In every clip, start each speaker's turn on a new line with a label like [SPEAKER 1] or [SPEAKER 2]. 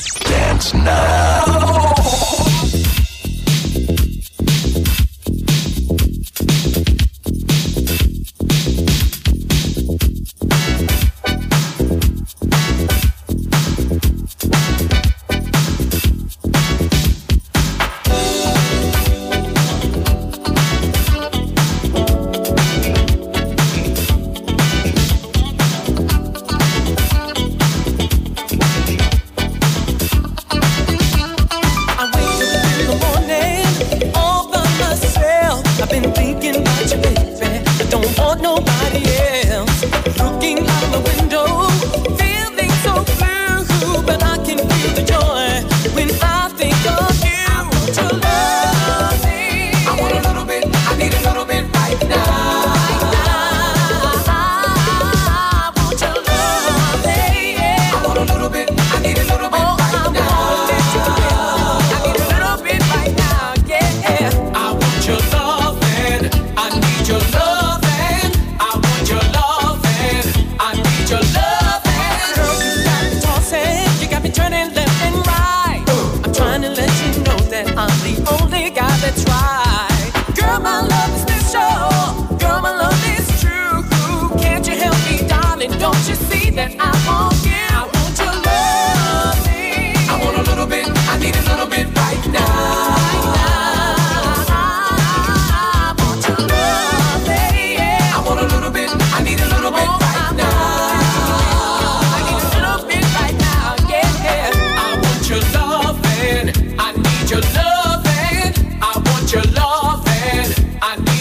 [SPEAKER 1] Dance now.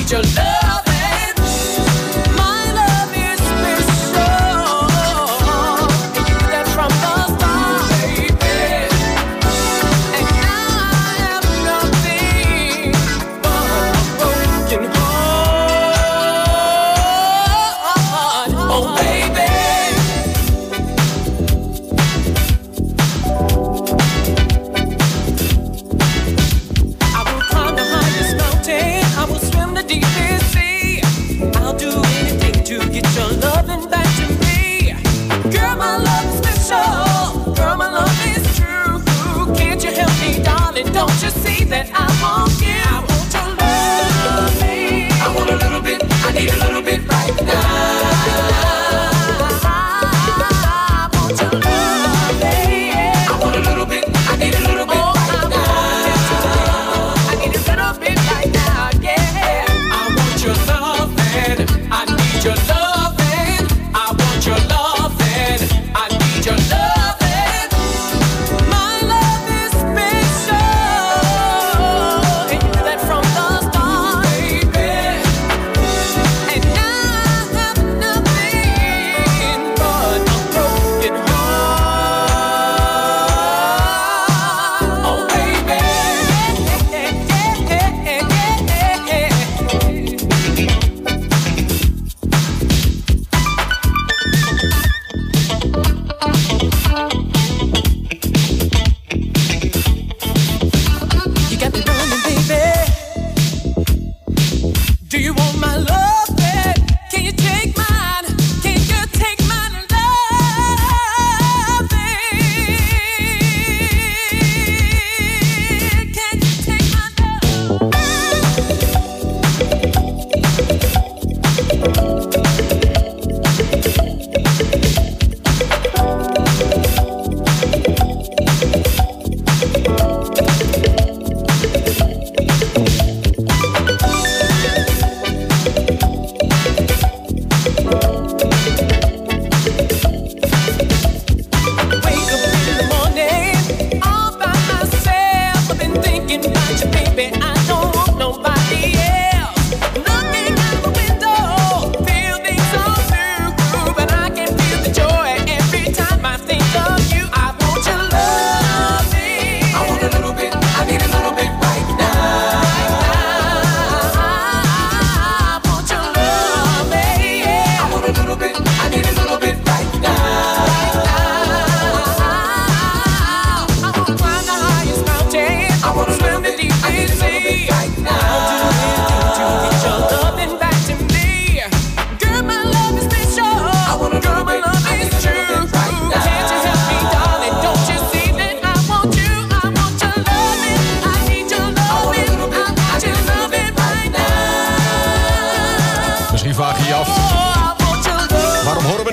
[SPEAKER 2] My love is special.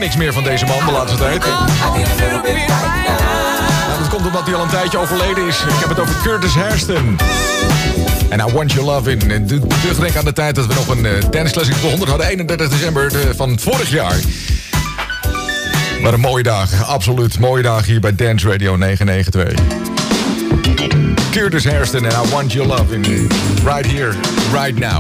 [SPEAKER 2] niks meer van deze man de laatste tijd. Dat komt omdat hij al een tijdje overleden is. Ik heb het over Curtis Hairston. En I Want Your Love In. En terugdenken aan de tijd dat we nog een Dance Classic 100 hadden. 31 december van vorig jaar. Wat een mooie dagen. Absoluut mooie dagen hier bij Dance Radio 992. Curtis Hairston en I Want Your Love In. Right here, right now.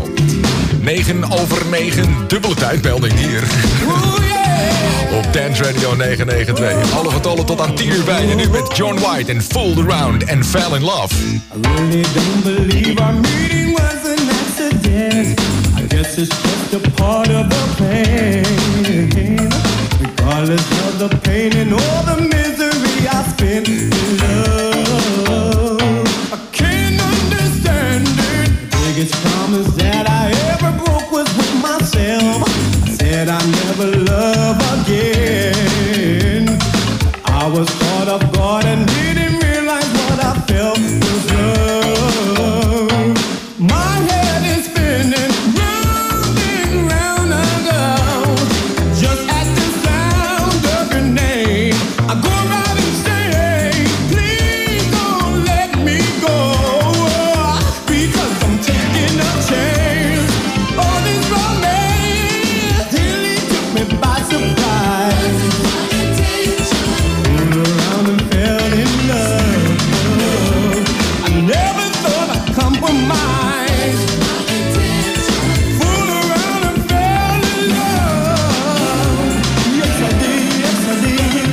[SPEAKER 2] 9:09, dubbele tijdmelding hier. Op Dance Radio 992. Alle getallen tot aan 10 uur bij. En nu met John White en Fooled Around and Fell in Love.
[SPEAKER 3] I really don't believe our meeting was an accident. I guess it's just a part of the pain. Regardless of the pain and all the misery I spent in love. I can't understand it. The biggest promise that I ever broke was with myself. I said I'd never love again. I was caught off guard and didn't realize what I felt was love. My head is spinning round and round and round. Just at the sound of your name, I go around and say, please don't let me go, because I'm taking a chance on this romance. Till he took me by surprise. Fooled around and fell in love. I never thought I'd compromise. Fooled around and fell in love. Yes, I did, yes, I did.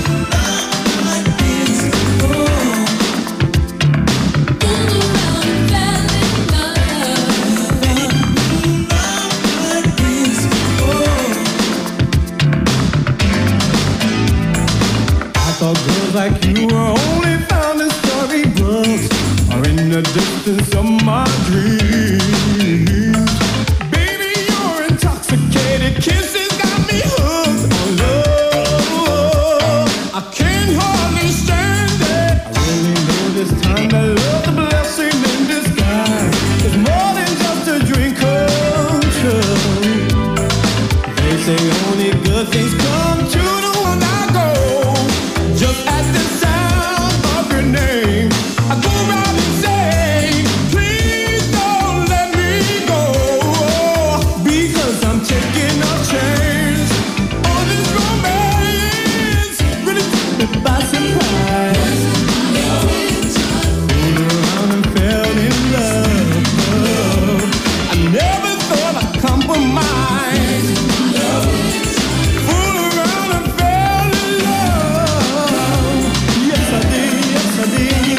[SPEAKER 3] I thought girls like you were only found in storybooks or in the distance of my dreams. Baby, your intoxicated kisses got me hooked on love. I can't hardly stand it. I really know this time that love's a blessing in disguise. It's more than just a dream come true. They say only good things come true to one I go. Just at the sound of your name, I go around and say, please don't let me go, because I'm taking a chance on this romance. Really took me by surprise. Fooled around and fell in love. I never thought I'd compromise. Fooled around and fell in love. Yes, I did, yes, I did.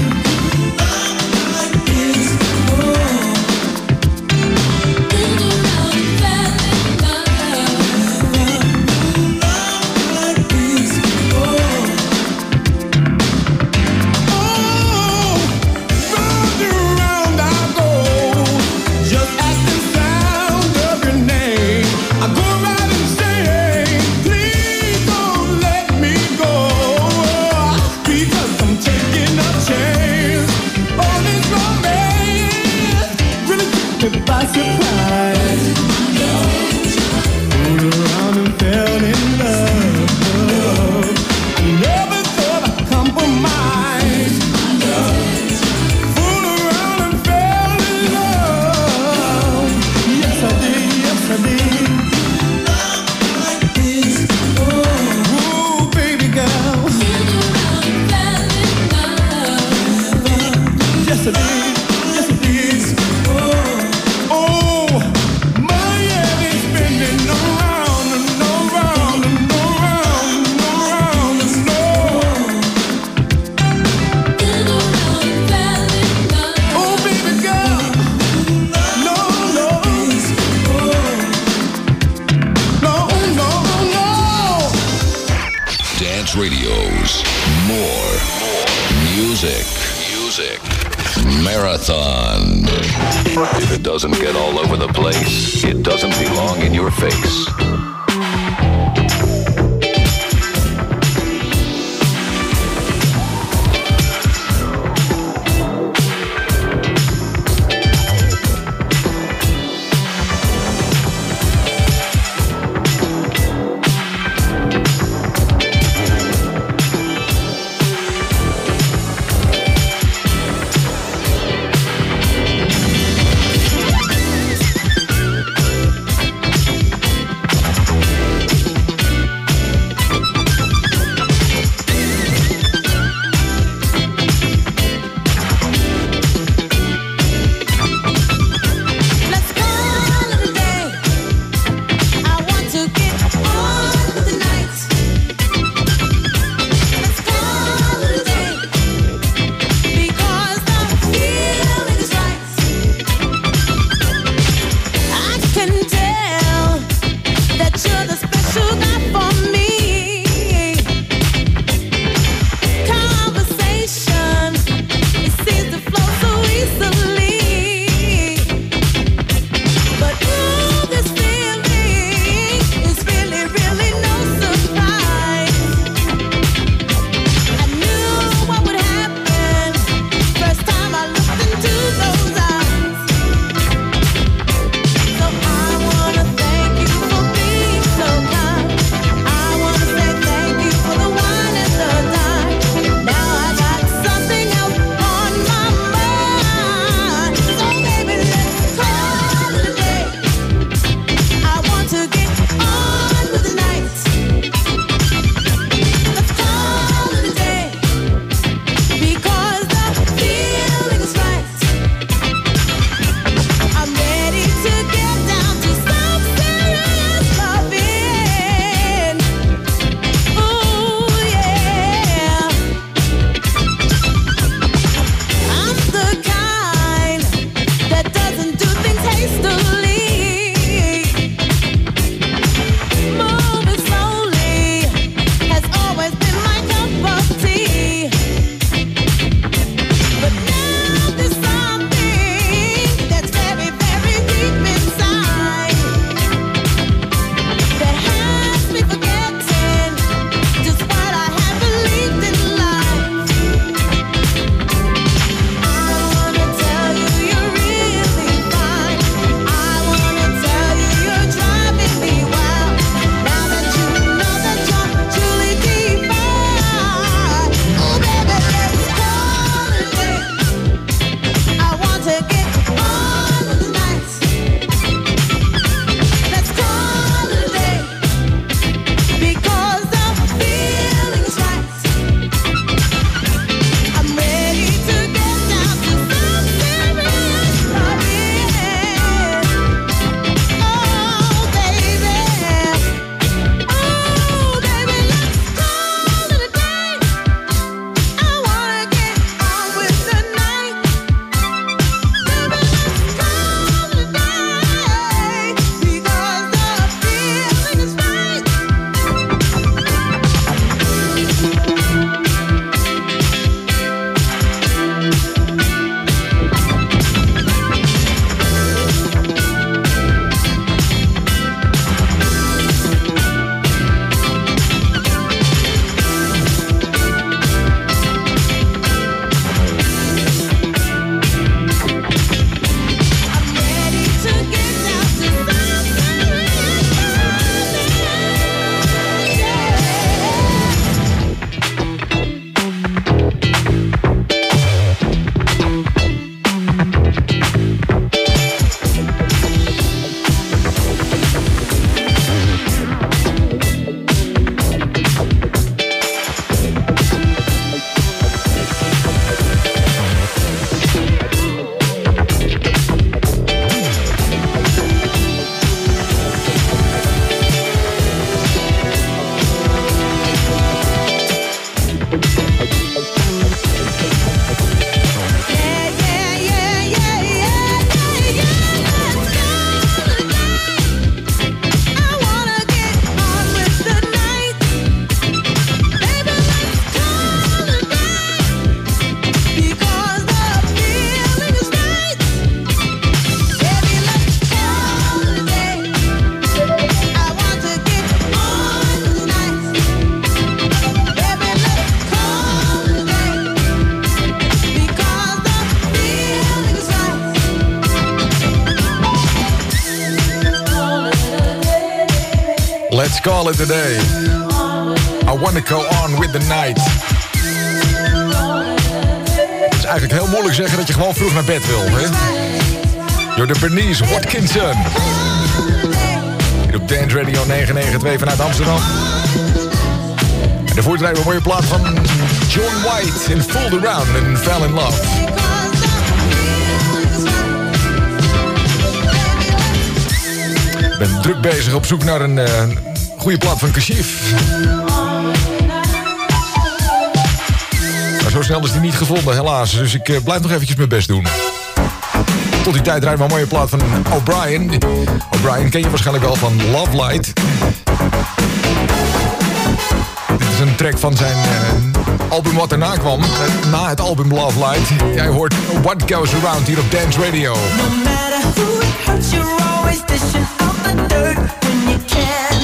[SPEAKER 3] Oh, round and round I go. Just at the sound of your name, I go around and say, please don't let me go, because I'm taking a chance on this romance. Really took me by surprise. Fooled around and fell in love. I never thought I'd compromise. Fooled around and fell in love. Yes, I did, yes, I did. Ooh, baby girl. Yes, I did, yes, I did. Oh, my head is spinning around and around and around and around and around. Oh, baby girl. No, no. No, no, no.
[SPEAKER 1] Dance Radio's more music. Marathon. If it doesn't get all over the place, it doesn't belong in your face.
[SPEAKER 2] call it a day. I wanna go on with the night. Het is eigenlijk heel moeilijk zeggen dat je gewoon vroeg naar bed wil, hè? Door de Bernice Watkinson. Hier op Dance Radio 992 vanuit Amsterdam. En daarvoor draaien we een mooie plaat van John White in Fooled Around en Fell in Love. Ik ben druk bezig op zoek naar een goede plaat van Kashif. Maar zo snel is die niet gevonden, helaas. Dus ik blijf nog eventjes mijn best doen. Tot die tijd draaien we een mooie plaat van O'Brien. O'Brien ken je waarschijnlijk wel van Love Light. Dit is een track van zijn album wat erna kwam. Na het album Love Light. Jij hoort What Goes Around hier op Dance Radio.
[SPEAKER 4] No matter who hurts, you're always dishing out the dirt when you can.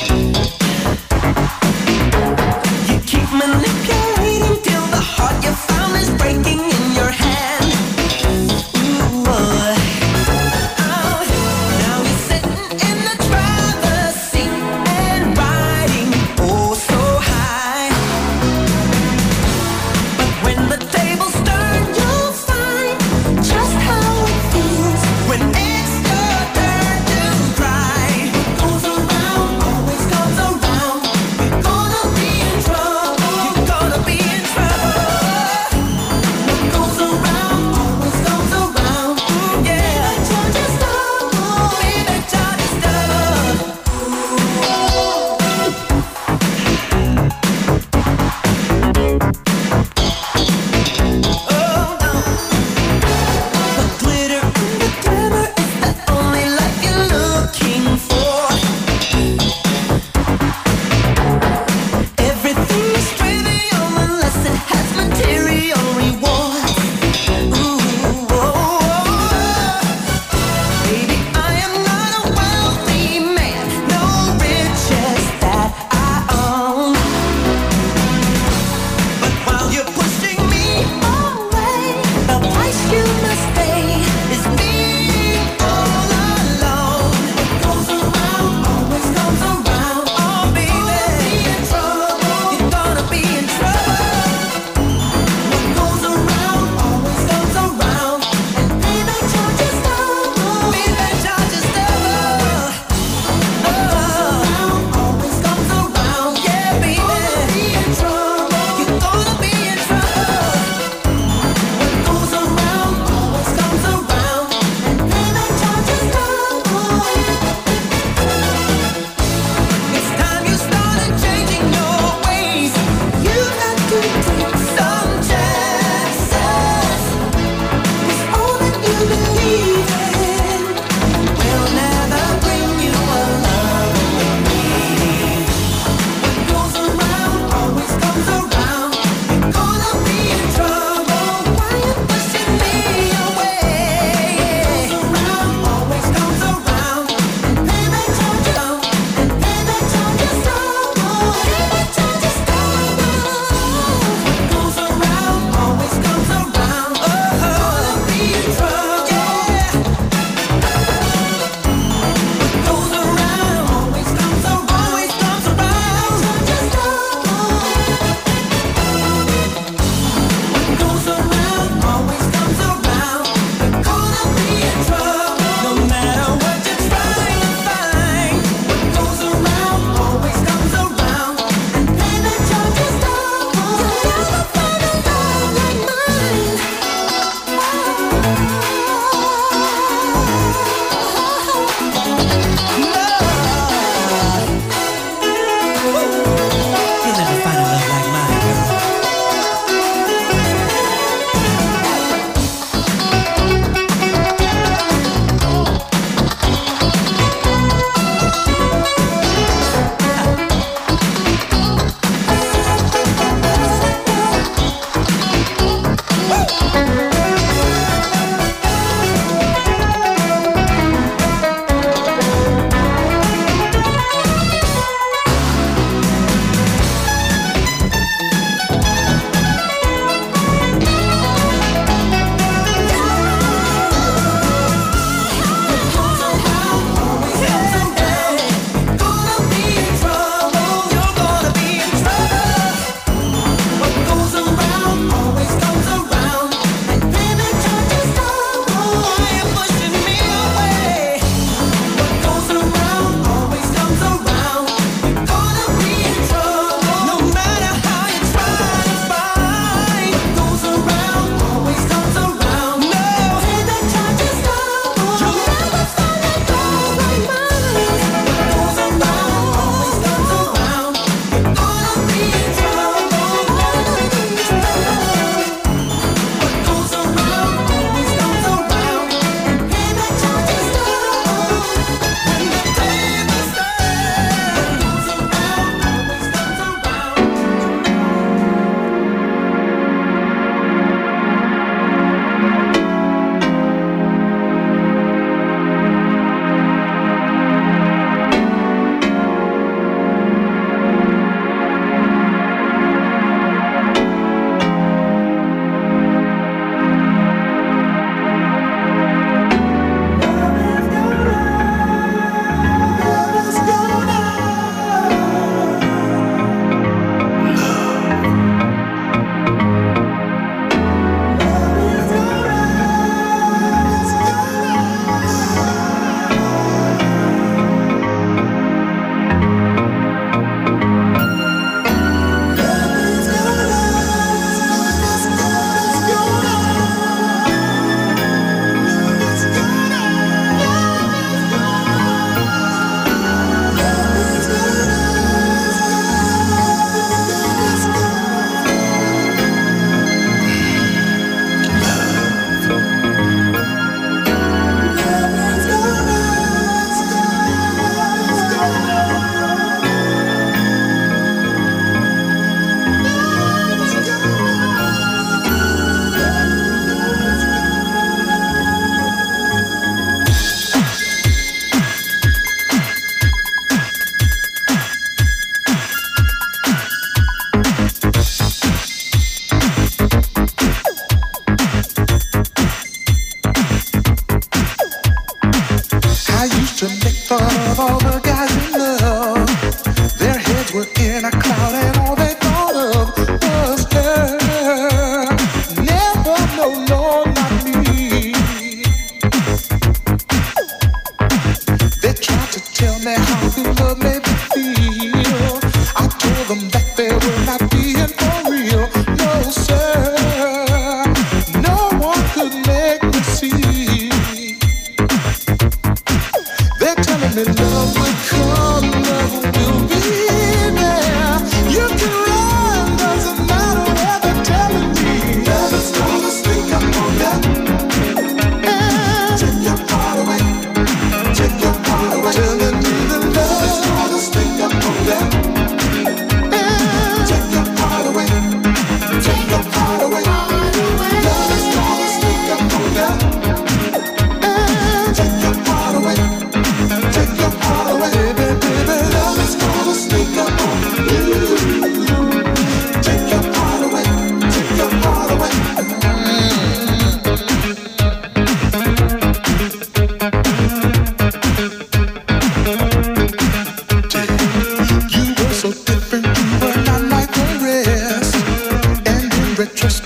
[SPEAKER 4] You keep manipulating till the heart you found is breaking in your hand. Ooh, boy. Oh, now you're sitting in the driver's seat and riding oh so high. But when the tables turn, you'll find just how it feels when it's your turn to cry. What goes around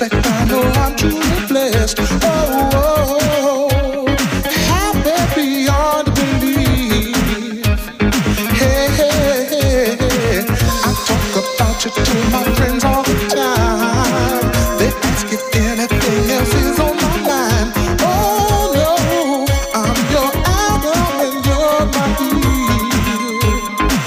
[SPEAKER 5] respect, I know I'm truly blessed. Oh, happy beyond belief. Hey, hey, hey, I talk about you to my friends all the time. They ask if anything else is on my mind. Oh no, I'm your Adam and you're my Eve.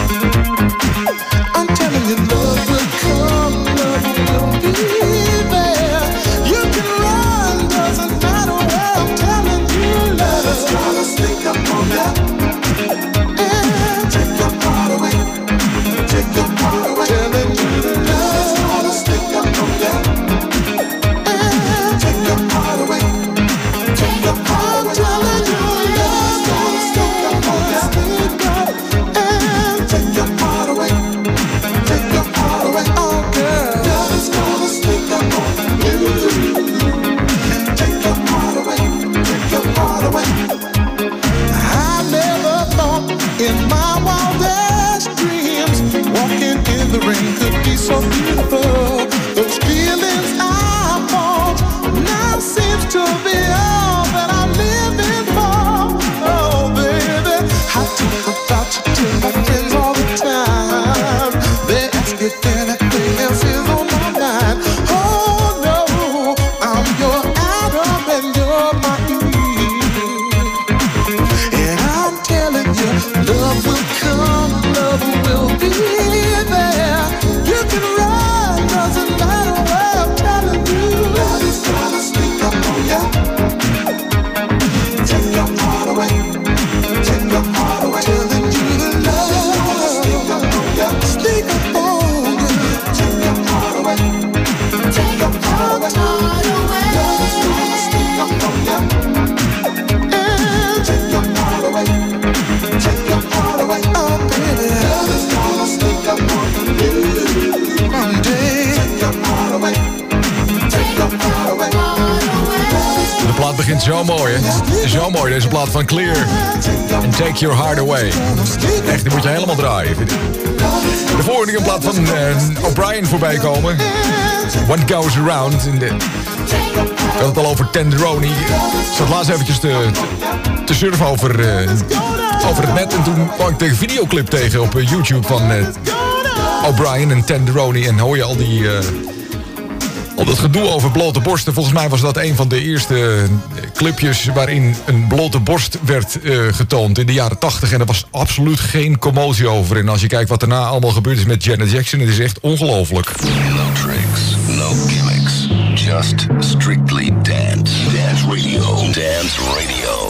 [SPEAKER 5] I'm telling you, love will come, love will be there. You can run, doesn't matter where. I'm telling you, love is trying to sneak up on you. And take your heart away, take your heart away. Telling you, love is trying to sneak up on you. And take your heart away, take your heart away. I'm telling you, love is trying to sneak up on you. And take your heart away. Take your heart away, oh girl. Love is gonna sneak up on you. And take your heart away, take your heart away. I never thought in my wildest dreams walking in the rain could be so beautiful. Those feelings I fought now seems to be all that I'm living for. Oh baby, I talk about you to my friends all the time. They ask if anything else is on my mind. Oh no, I'm your Adam and you're my Eve. And I'm telling you, love will come, love will be there. You can run, doesn't matter where. I'm telling you, love is trying to sneak up on you. Take your heart away, take your heart away. Telling you the love is trying to sneak up on you. Sneak up on you. Take your heart away, take your heart away. Love is trying to sneak up on you. And take your heart away, take your heart away. Oh baby, love is trying to sneak up on you. One day, take your heart away, take your heart away.
[SPEAKER 2] De plaat begint zo mooi, hè? Zo mooi, deze plaat van Clear. En Take Your Heart Away. Echt, die moet je helemaal draaien. De vorige plaat van O'Brien voorbij komen. What Goes Around. Ik had het al over Tenderoni. Ik zat laatst eventjes te surfen over het net. En toen kwam ik de videoclip tegen op YouTube van O'Brien en Tenderoni. En hoor je al dat gedoe over blote borsten. Volgens mij was dat een van de eerste clipjes waarin een blote borst werd getoond in de jaren 80. En er was absoluut geen commotie over. En als je kijkt wat daarna allemaal gebeurd is met Janet Jackson, het is echt ongelooflijk.
[SPEAKER 1] No tricks, no gimmicks, just strictly dance. Dance radio, dance radio.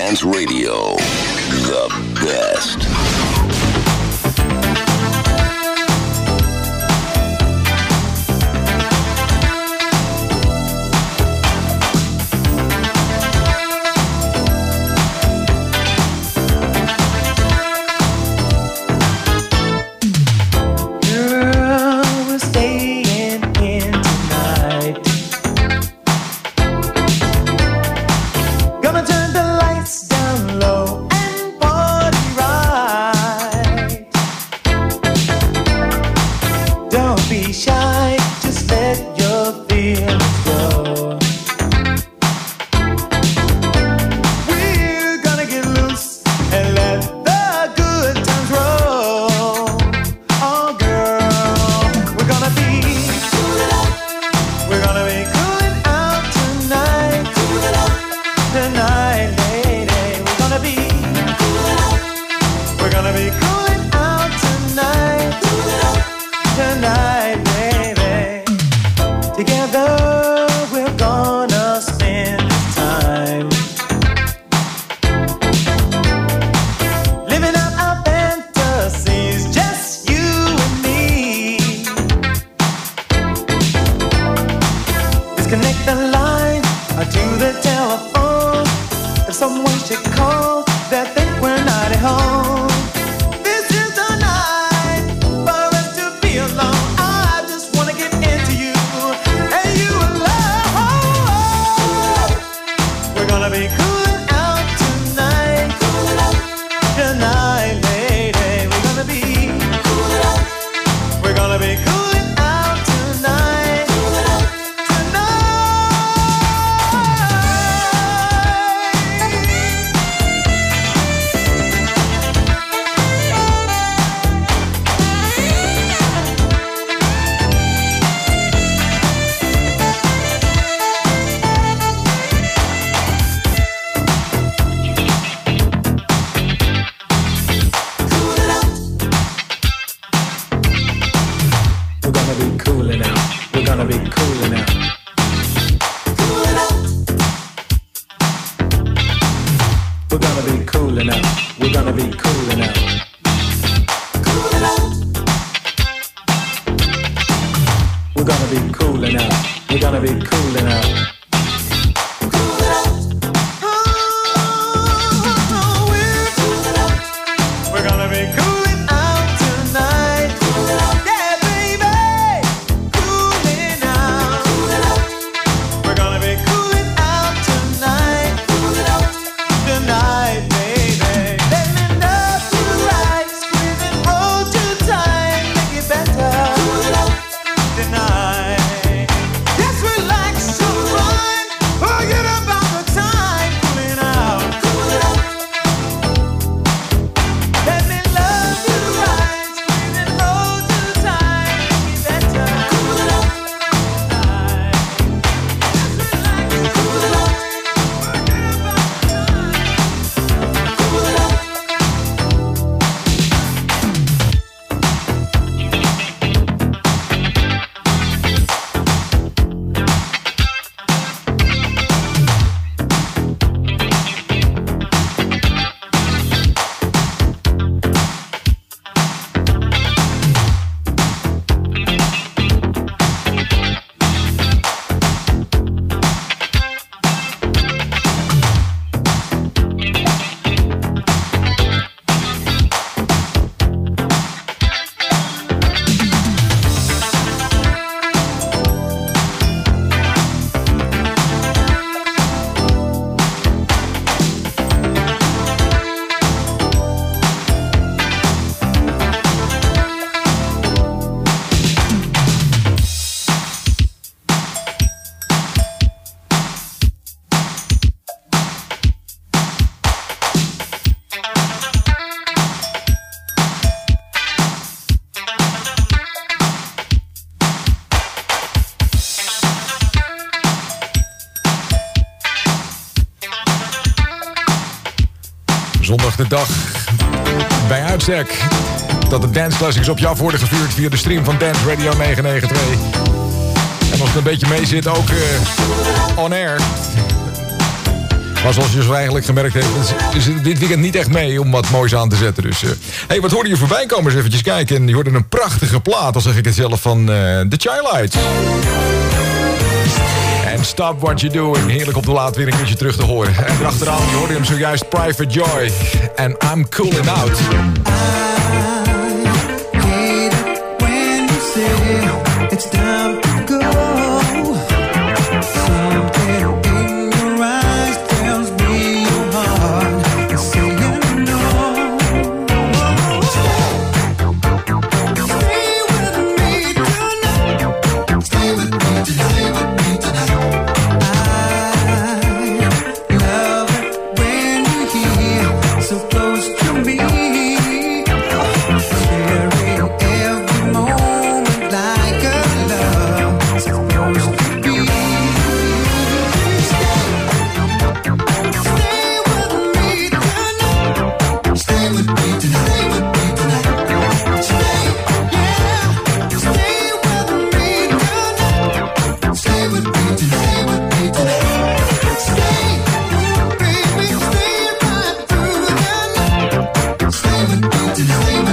[SPEAKER 1] Dance Radio. The best.
[SPEAKER 2] Zondag de dag bij uitstek dat de Dance Classics op je af worden gevuurd via de stream van Dance Radio 992. En als het een beetje mee zit, ook on air. Maar zoals je zo eigenlijk gemerkt hebt, is het dit weekend niet echt mee om wat moois aan te zetten. Dus, hey, wat hoorde je voorbij komen? Eens eventjes kijken. En je hoorde een prachtige plaat, al zeg ik het zelf, van The Chi-Lites. En Stop What You Doing. Heerlijk op de laat weer een keertje terug te horen. En erachteraan, je hoorde hem zojuist, Private Joy. En I'm Coolin' Out.
[SPEAKER 3] It's time to go. Something in your eyes tells me your heart is saying no. Stay with me tonight. Stay with me tonight. I love it when you're here, so close to me. Sharing every moment like a love supposed to be. Stay with me tonight. Stay with me tonight. Stay, yeah. Stay with me tonight. Stay with me tonight. Stay, baby, stay right through the night. Stay with me tonight.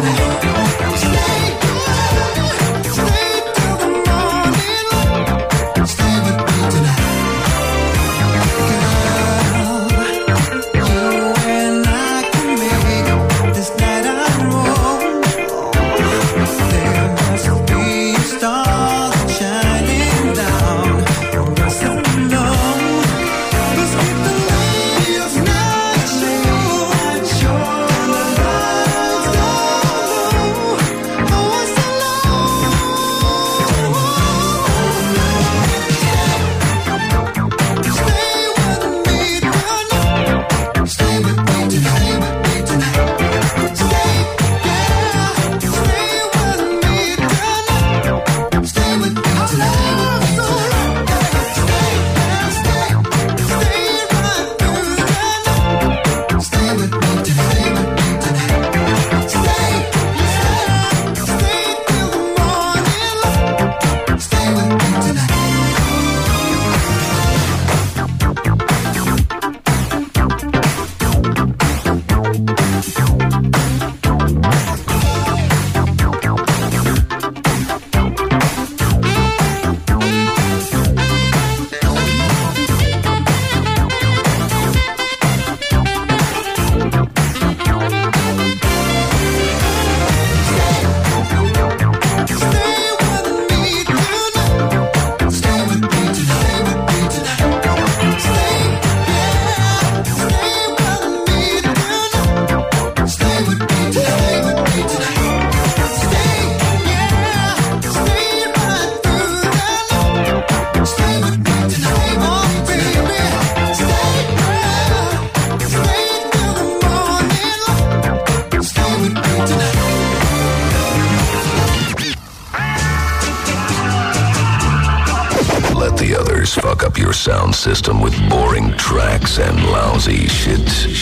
[SPEAKER 1] Fuck up your sound system with boring tracks and lousy shit.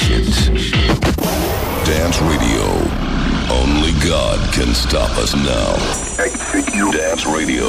[SPEAKER 1] Dance Radio. Only God can stop us now. Dance Radio.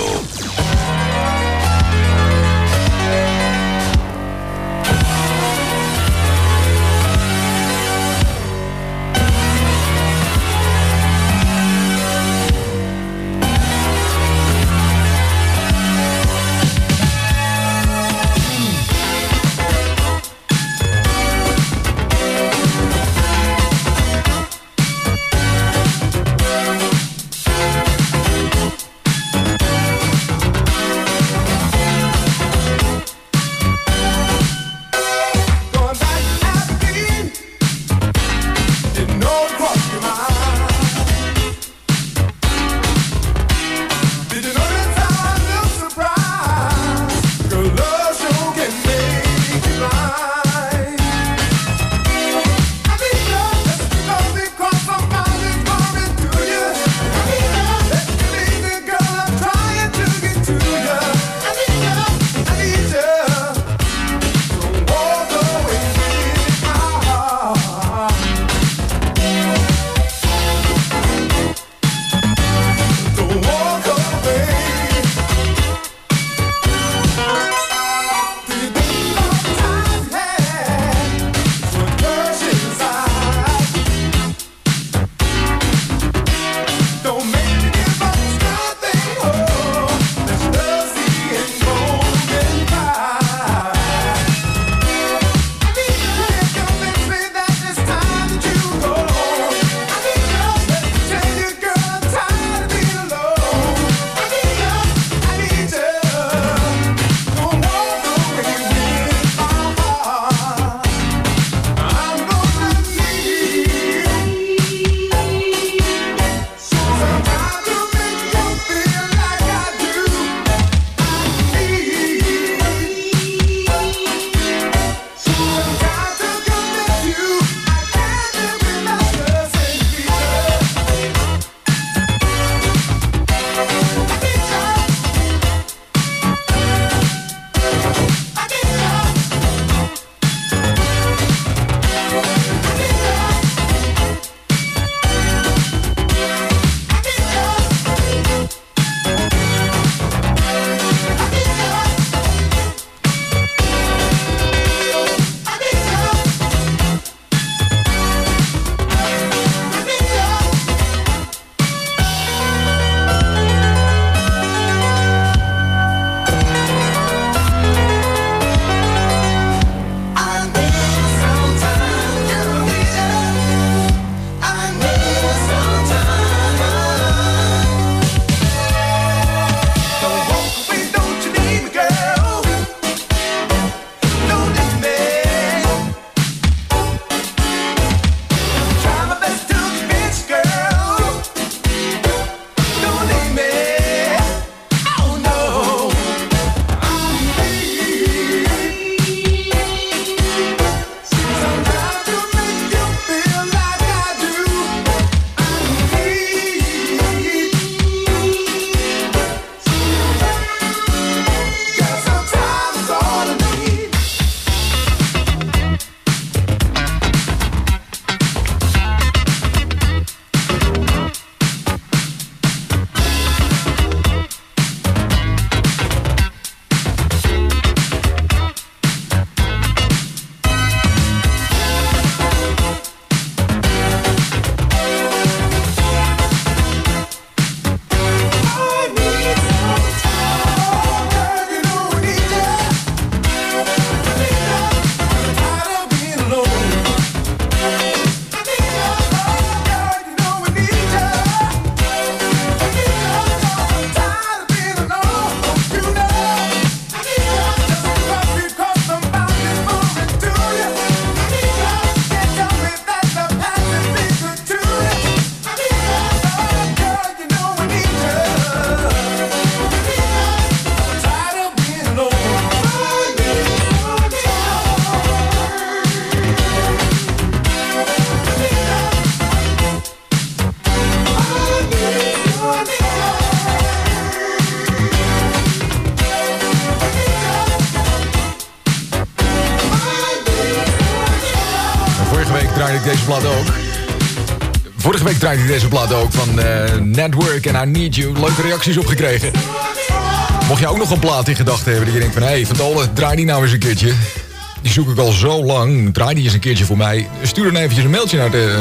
[SPEAKER 2] deze plaat ook. Vorige week draaide ik deze plaat ook van Network and I Need You. Leuke reacties opgekregen. Mocht je ook nog een plaat in gedachten hebben... die je denkt van, hé, Van Dolen, draai die nou eens een keertje. Die zoek ik al zo lang. Draai die eens een keertje voor mij. Stuur dan eventjes een mailtje naar de...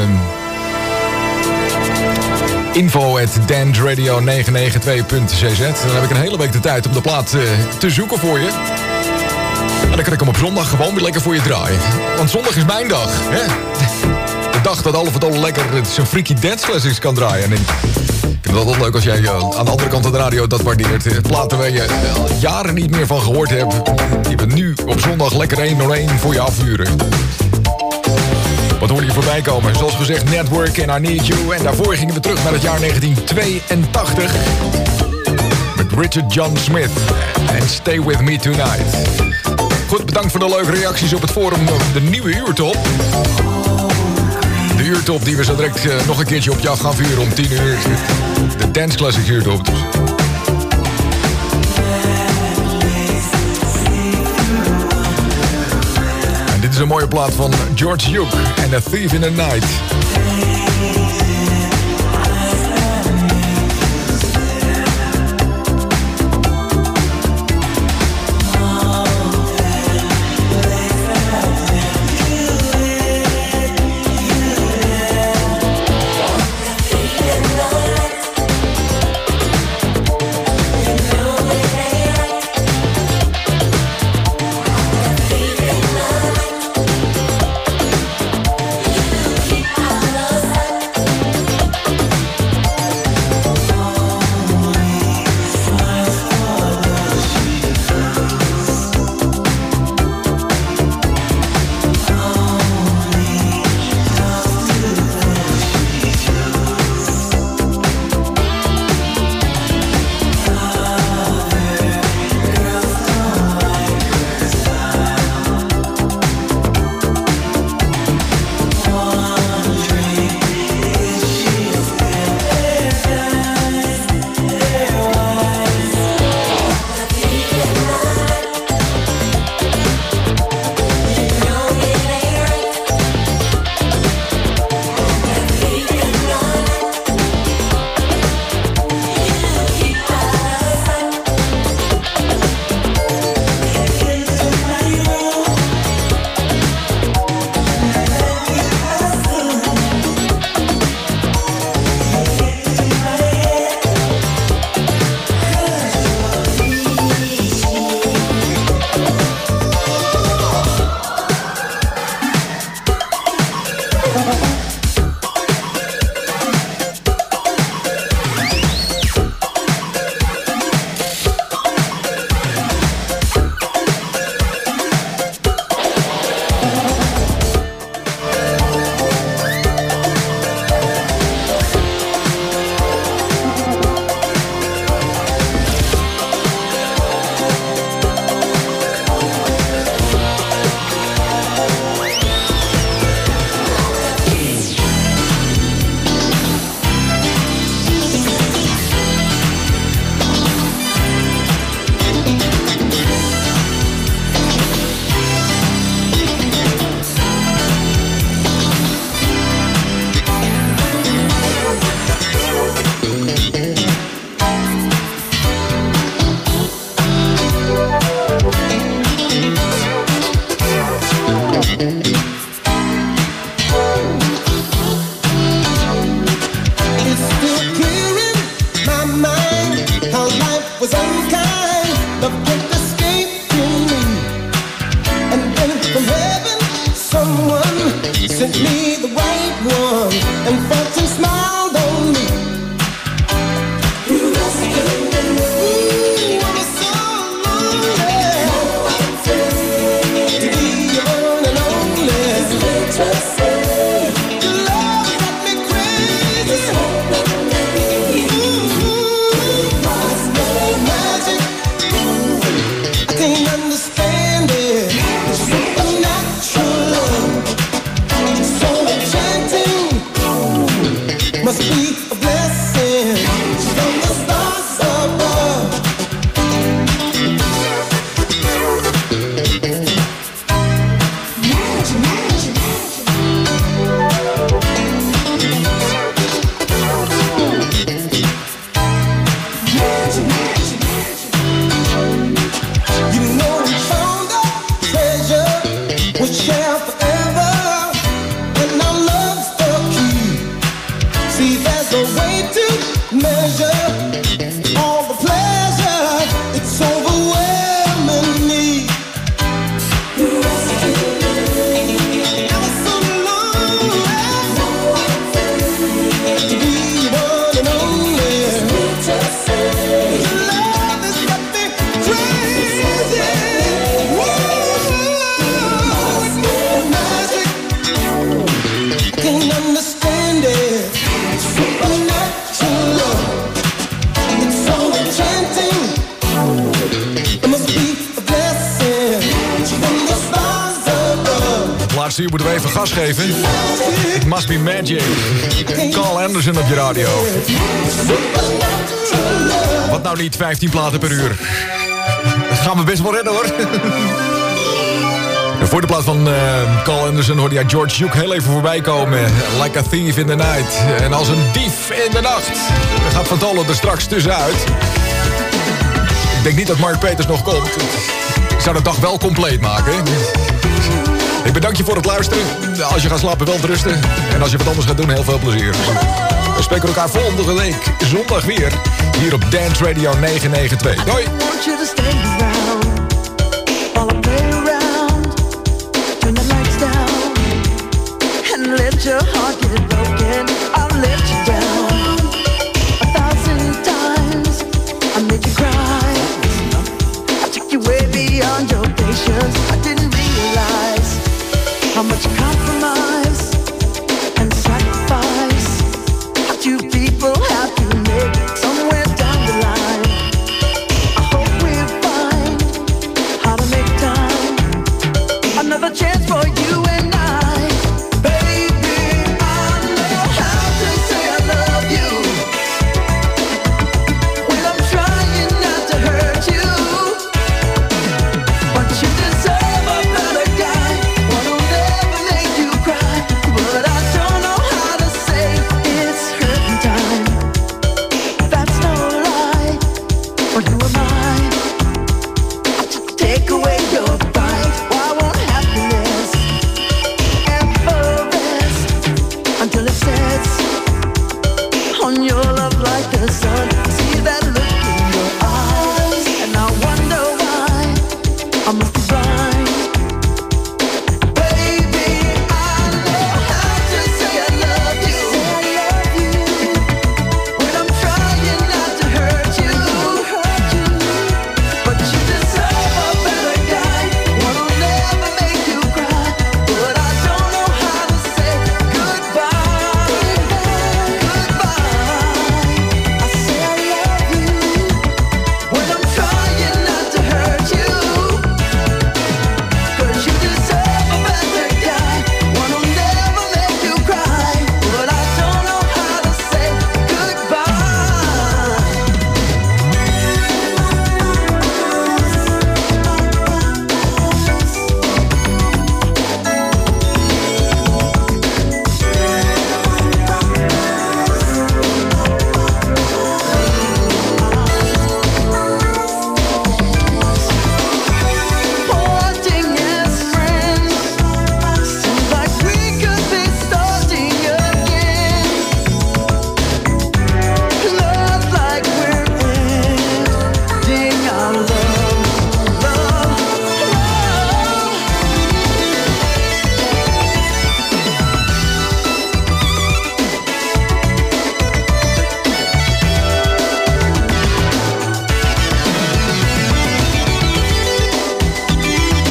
[SPEAKER 2] info@dansradio992.cz. Dan heb ik een hele week de tijd om de plaat te zoeken voor je. En dan kan ik hem op zondag gewoon weer lekker voor je draaien. Want zondag is mijn dag, hè? De dag dat alle verdomme lekker zijn freaky dance classics kan draaien. En ik vind het altijd leuk als jij aan de andere kant van de radio dat waardeert. Platen waar je jaren niet meer van gehoord hebt. Die we nu op zondag lekker 101 voor je afvuren. Wat hoorde je voorbij komen? Zoals gezegd, Network and I Need You. En daarvoor gingen we terug naar het jaar 1982. Met Richard John Smith. En Stay With Me Tonight. Goed, bedankt voor de leuke reacties op het forum. De nieuwe uurtop. De uurtop die we zo direct nog een keertje op je af gaan vuren om 10 uur. De Dance Classic uurtop dus. Dit is een mooie plaat van George Duke en A Thief in the Night.
[SPEAKER 5] the way to measure all the pleasure. It's overwhelming me. I was so lonely to be one and only. Love has got me crazy. Whoa, it's magic. I can't understand it. Supernatural. It's so enchanting. It must be a blessing from the stars above.
[SPEAKER 2] Het laatste uur moeten we even gas geven. It must be magic. Carl Anderson op je radio. Wat nou niet 15 platen per uur? Dat gaan we best wel redden, hoor. En voor de plaat van Carl Anderson hoorde jij George Duke heel even voorbij komen. Like a thief in the night. En als een dief in de nacht. Dan gaat Van Tolen er straks tussenuit. Ik denk niet dat Mark Peters nog komt. Ik zou de dag wel compleet maken. Ik bedank je voor het luisteren. Als je gaat slapen, wel rusten. En als je wat anders gaat doen, heel veel plezier. We spreken elkaar volgende week zondag weer. Hier op Dance Radio 992. Doei!
[SPEAKER 4] I want you to stand around while I play around. Turn the lights down and let your heart get broken. I'll let you down 1,000 times. I made you cry. I took you way beyond your patience. I didn't realize how much compromise and sacrifice two people have to make somewhere down the line. I hope we'll find how to make time. Another chance for you and I. Baby, I know how to say I love you when I'm trying not to hurt you. But you deserve a better guy, one who'll never make you cry. But I don't know how to say it's hurting time. That's no lie. But who am I to take away your pride? Why won't happiness ever rest until it sets on your love like the sun? See that